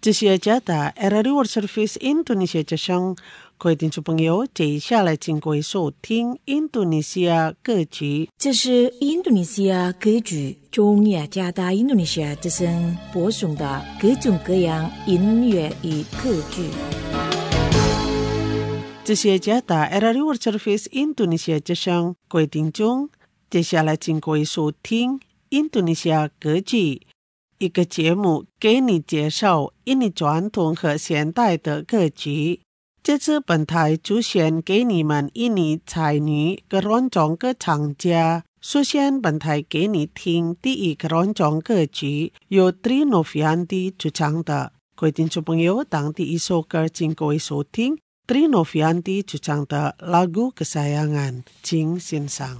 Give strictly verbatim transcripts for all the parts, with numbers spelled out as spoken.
这些家的 Radio Service Indonesia 之声，各位听众朋友，接下来请各位收听印度尼西亚歌曲。 这是印度尼西亚歌剧中雅加达印度尼西亚之声播送的各种各样音乐与歌剧。 这些家的 Radio Service Indonesia 之声，各位听众，接下来请各位收听印度尼西亚歌剧。一个节目给你介绍印尼传统和现代的歌曲。这次本台出现给你们印尼才女各种歌唱家。首先本台给你听第一个种歌曲，由 Tri Novianti 主唱的。各位听众朋友，当第一首歌请各位收听 Tri Novianti 主唱的 Lagu Kesayangan， 请欣赏。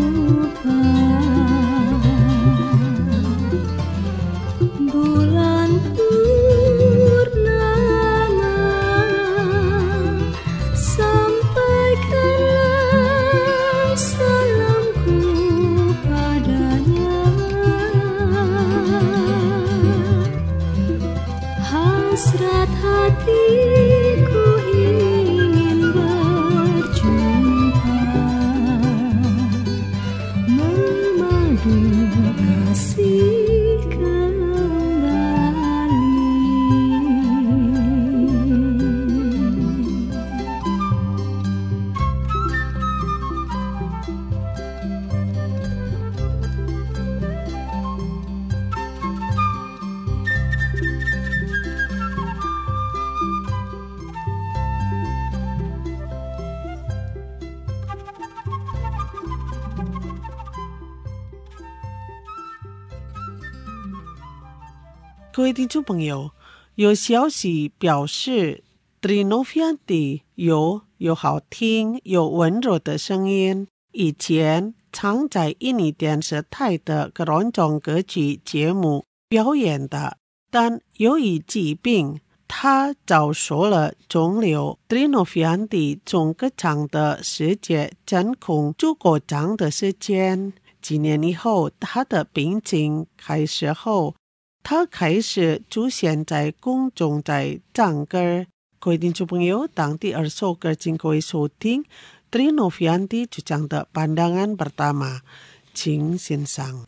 Bulan Hasrat hatiku ingin berjumpa, memadu kasih kembali. 各位听众朋友，有消息表示 Trinovianti 有有好听有温柔的声音，以前常在印尼电视台的各种歌曲节目表演的，但由于疾病，他遭受了肿瘤。Trinovianti 从歌唱的世界真空足够长的时间，几年以后，他的病情开始后，他开始出现在公众在唱歌。各位听众朋友，当第二首歌请各位收听 Trinovianti 主唱的 Pandangan Pertama， 请欣赏。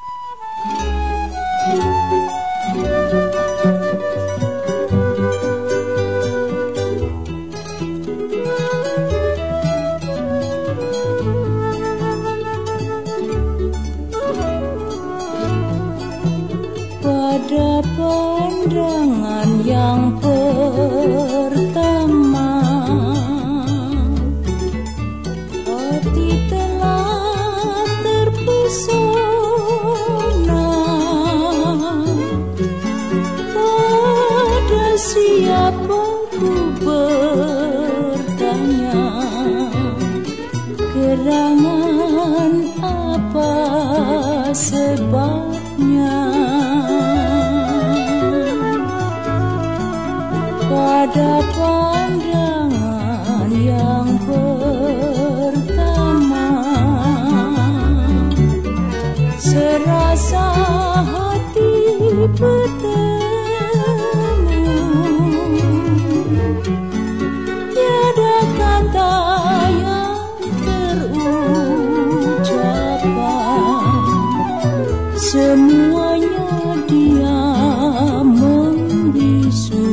Pada pandangan yang pertama, hati telah terpesona. Pada siapa ku bertanya, gerangan apa sebabnya? Pada pandangan yang pertama, serasa hati bertemu, tiada kata yang terucapkan, semuanya dia membisu.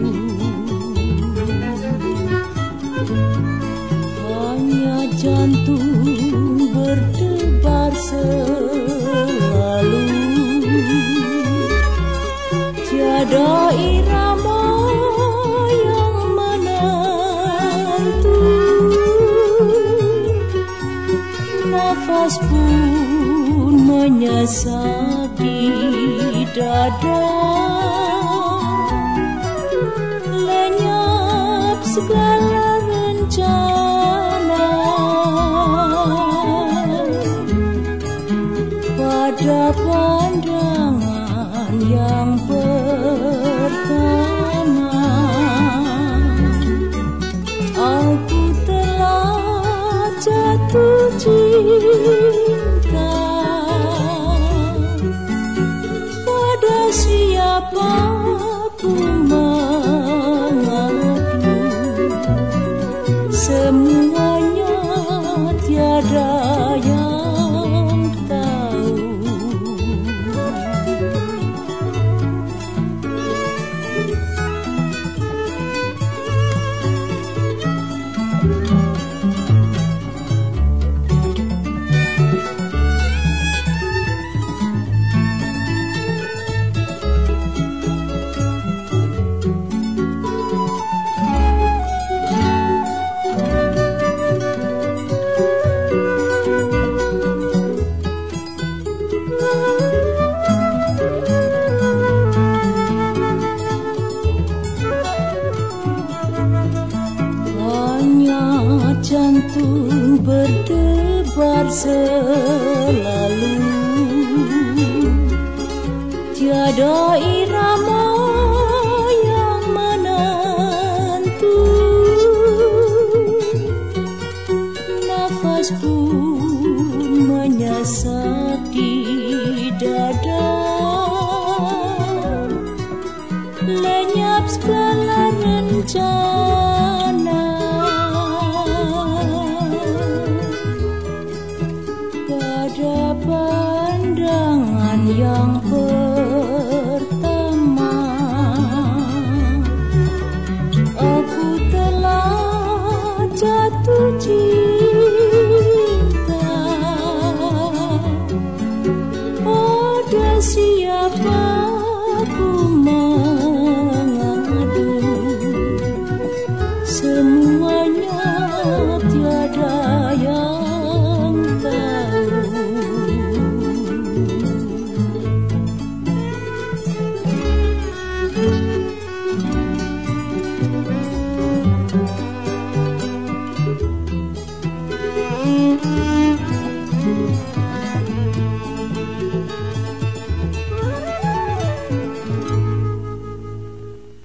Jantung berdebar selalu, tiada irama yang menentu, nafas pun menyesap di dada, lenyap segala rencana. Pada pandangan yang pertama, aku telah jatuh cinta. Pada siapa ku mengadu, semuanya tiada yang jantung berdebar selalu, tiada irama yang menentu, nafas pun menyesap di dada, lenyap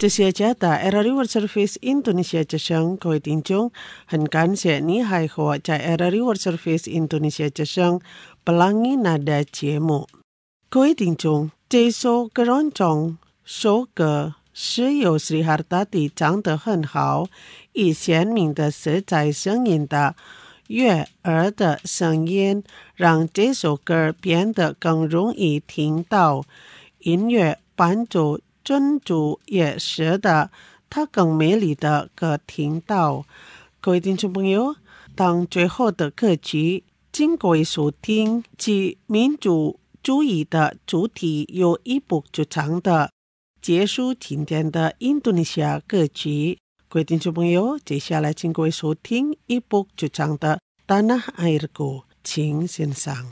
这些家的 Era River Service Indonesia 之声各位听众，很感谢你还和我在 Era River Service Indonesia 之声 Pelangi Nada 节目。各位听众，这首keroncong首歌是由 Sri Hartati 唱得很好，以鲜明的色彩声音的悦耳的声音，让这首歌变得更容易听到。音乐伴奏尊主也使得它更美丽的歌听到。各位听众朋友，当最后的歌曲经过收听及民主主义的主题由一部主唱的结束今天的印度尼西亚歌曲。各位听众朋友，接下来请各位收听一部主唱的 Tanah Airku， 请欣赏。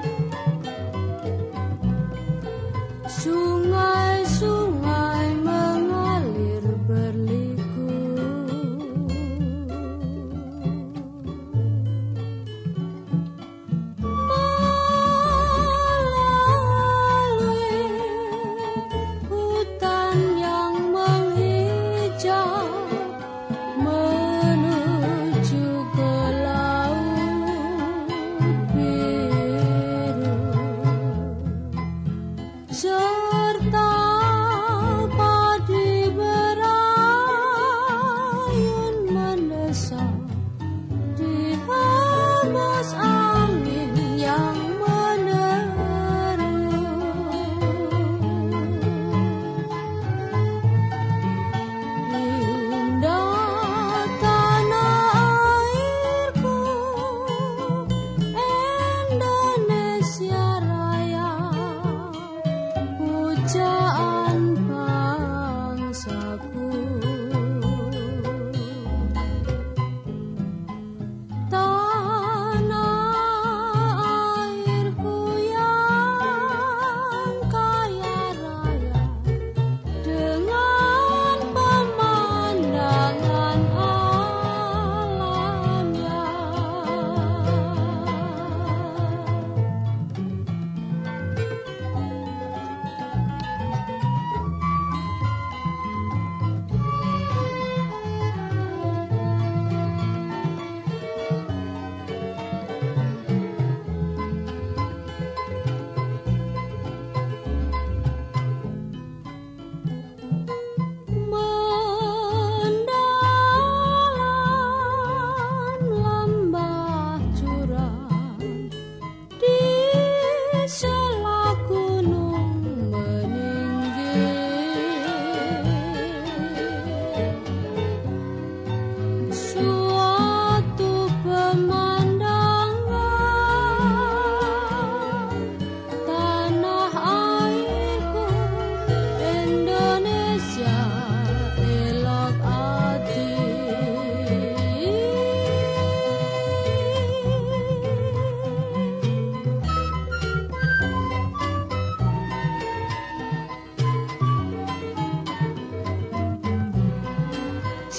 Sungai-sungai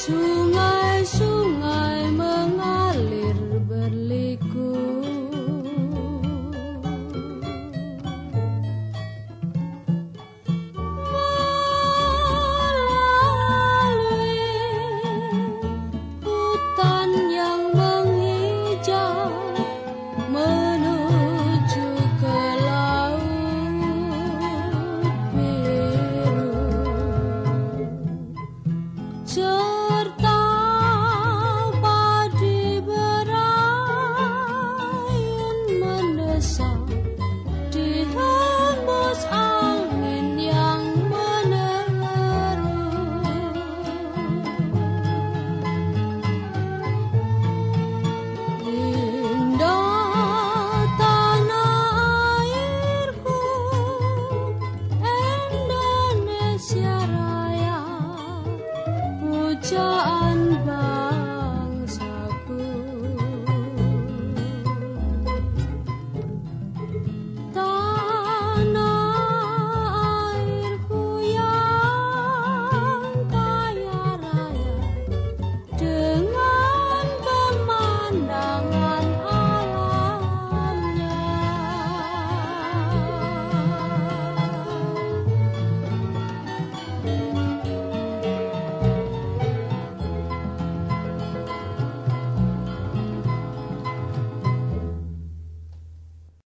Su